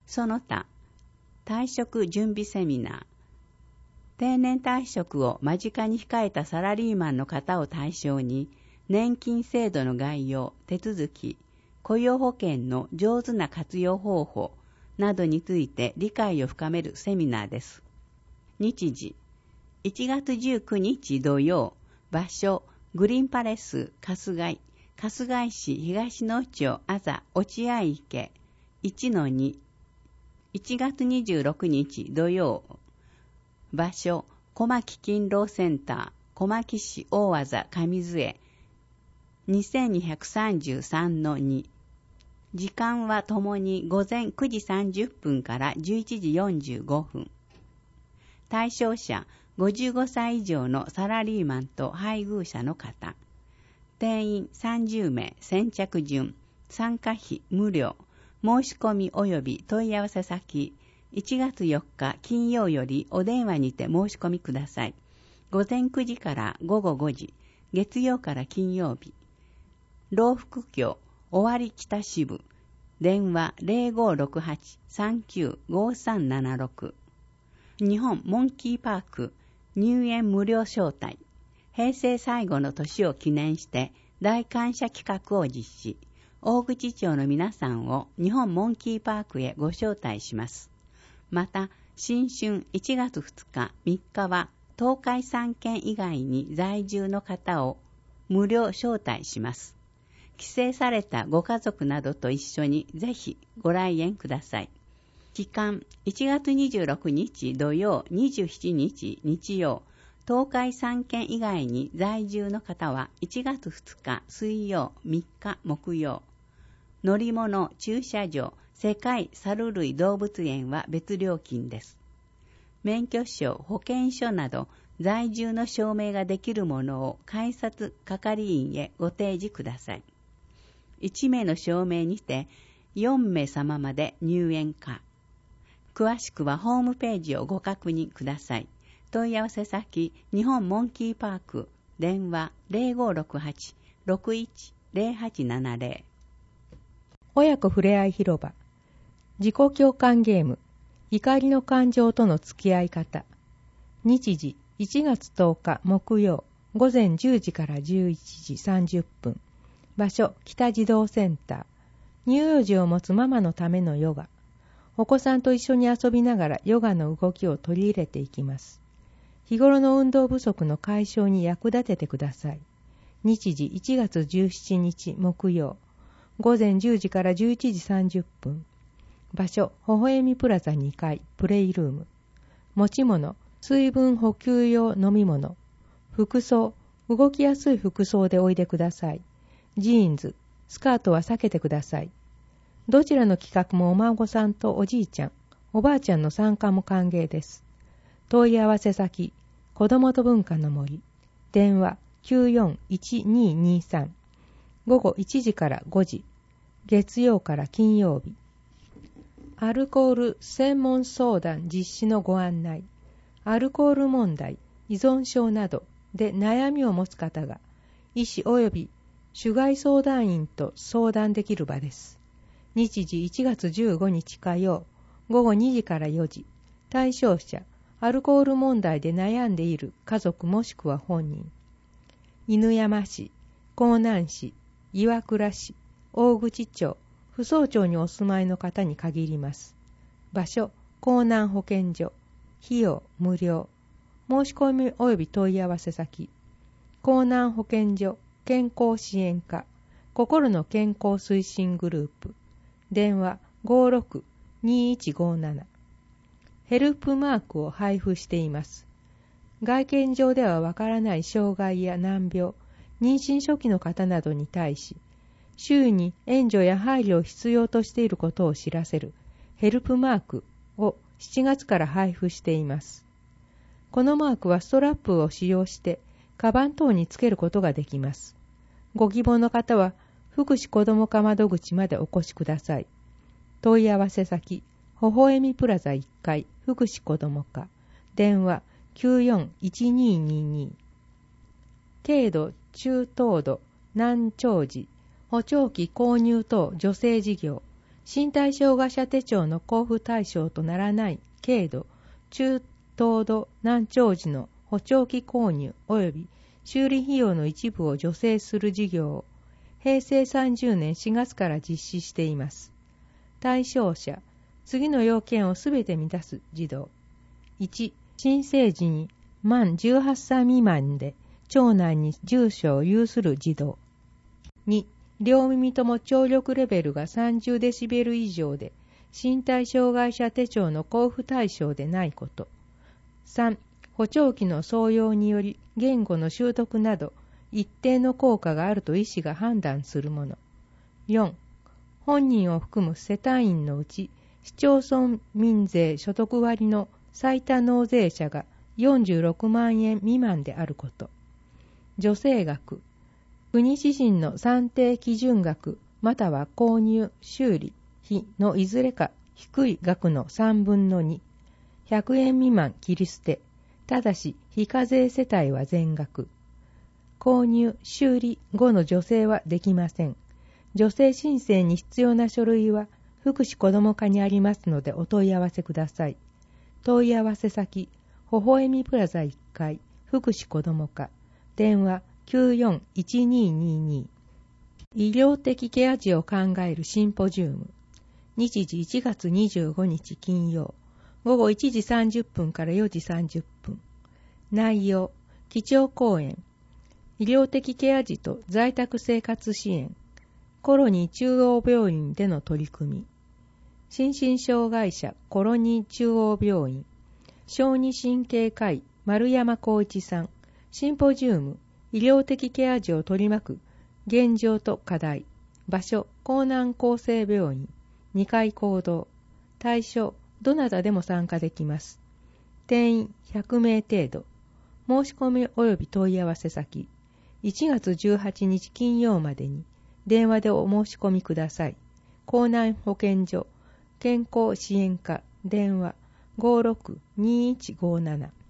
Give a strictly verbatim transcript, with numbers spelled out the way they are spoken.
その他、退職準備セミナー、定年退職を間近に控えたサラリーマンの方を対象に、年金制度の概要、手続き、雇用保険の上手な活用方法などについて理解を深めるセミナーです。日時、いちがつじゅうくにち土曜、場所、グリーンパレス、春日井、春日井市東野町あざ落合池 いちのに、いちがつにじゅうろくにち土曜、場所、小牧勤労センター、小牧市大和座上津江 にせんにひゃくさんじゅうさんのに、時間はともに午前くじさんじゅっぷんからじゅういちじよんじゅうごふん。対象者、ごじゅうごさい以上のサラリーマンと配偶者の方。定員さんじゅうめい、先着順、参加費無料、申し込み及び問い合わせ先、いちがつよっか金曜よりお電話にて申し込みください。午前くじから午後ごじ、月曜から金曜日。老福郷、尾張北支部、電話 ゼロごろくはち さんきゅう ごさんななろく。日本モンキーパーク、入園無料招待。平成最後の年を記念して大感謝企画を実施。大口町の皆さんを日本モンキーパークへご招待します。また、新春いちがつふつか、みっかは東海さんけん以外に在住の方を無料招待します。帰省されたご家族などと一緒にぜひご来園ください。期間、いちがつにじゅうろくにち土曜、にじゅうしちにち日曜、東海さんけん以外に在住の方はいちがつふつか水曜、みっか木曜。乗り物、駐車場、世界猿類動物園は別料金です。免許証、保険証など在住の証明ができるものを改札係員へご提示ください。いちめいの証明にてよんめいさままで入園可。詳しくはホームページをご確認ください。問い合わせ先、日本モンキーパーク、電話 ゼロごろくはち ろくいち ゼロはちななゼロ。 親子ふれあい広場、自己共感ゲーム、怒りの感情との付き合い方。日時、いちがつとおか木曜、午前じゅうじからじゅういちじさんじゅっぷん。場所、北児童センター。乳幼児を持つママのためのヨガ。お子さんと一緒に遊びながらヨガの動きを取り入れていきます。日頃の運動不足の解消に役立ててください。日時いちがつじゅうしちにち木曜、午前じゅうじからじゅういちじさんじゅっぷん。場所、微笑みプラザにかい、プレイルーム。持ち物、水分補給用飲み物。服装、動きやすい服装でおいでください。ジーンズ、スカートは避けてください。どちらの企画もお孫さんとおじいちゃん、おばあちゃんの参加も歓迎です。問い合わせ先、子どもと文化の森。電話 きゅうよんいちににさん。午後いちじからごじ。月曜から金曜日。アルコール専門相談実施のご案内。アルコール問題、依存症などで悩みを持つ方が、医師及び主害相談員と相談できる場です。日時いちがつじゅうごにち火曜、午後にじからよじ。対象者、アルコール問題で悩んでいる家族もしくは本人。犬山市、江南市、岩倉市、大口町、扶桑町にお住まいの方に限ります。場所、江南保健所。費用、無料。申し込み及び問い合わせ先。江南保健所健康支援課、心の健康推進グループ。電話 ごろく にいちごなな。ヘルプマークを配布しています。外見上ではわからない障害や難病、妊娠初期の方などに対し、周囲に援助や配慮を必要としていることを知らせるヘルプマークをしちがつから配布しています。このマークはストラップを使用して、カバン等につけることができます。ご希望の方は、福祉子ども課窓口までお越しください。問い合わせ先、微笑みプラザいっかい、福祉子ども課。電話 きゅうよんいちににに。軽度、中等度、難聴児、補聴器購入等助成事業。 身体障害者手帳の交付対象とならない軽度、中等度難聴時の補聴器購入及び修理費用の一部を助成する事業をへいせいさんじゅうねんしがつから実施しています。対象者、次の要件をすべて満たす児童。いち、新生児に満じゅうはっさい未満で長男に住所を有する児童。に、両耳とも聴力レベルがさんじゅうデシベル以上で身体障害者手帳の交付対象でないこと。さん、補聴器の装用により言語の習得など一定の効果があると医師が判断するもの。よん、本人を含む世帯員のうち市町村民税所得割の最多納税者がよんじゅうろくまんえん未満であること。助成額、国指針の算定基準額または購入・修理費のいずれか低い額のさんぶんのに、ひゃくえん未満切り捨て、ただし非課税世帯は全額。購入・修理後の助成はできません。助成申請に必要な書類は福祉子ども課にありますのでお問い合わせください。問い合わせ先、ほほえみプラザいっかい、福祉子ども課、電話 きゅうよんいちにーにーにー。医療的ケア児を考えるシンポジウム。日時いちがつにじゅうごにち金曜、ごごいちじさんじゅっぷんからよじさんじゅっぷん。内容、基調講演、医療的ケア児と在宅生活支援、コロニー中央病院での取り組み、心身障害者コロニー中央病院、小児神経科医丸山光一さん、シンポジウム、医療的ケア児を取り巻く現状と課題、場所、江南厚生病院、にかい講堂、対象、どなたでも参加できます。定員ひゃくめい程度。申し込み及び問い合わせ先、いちがつじゅうはちにち金曜までに電話でお申し込みください。江南保健所健康支援課電話 ごろくにーいちごーなな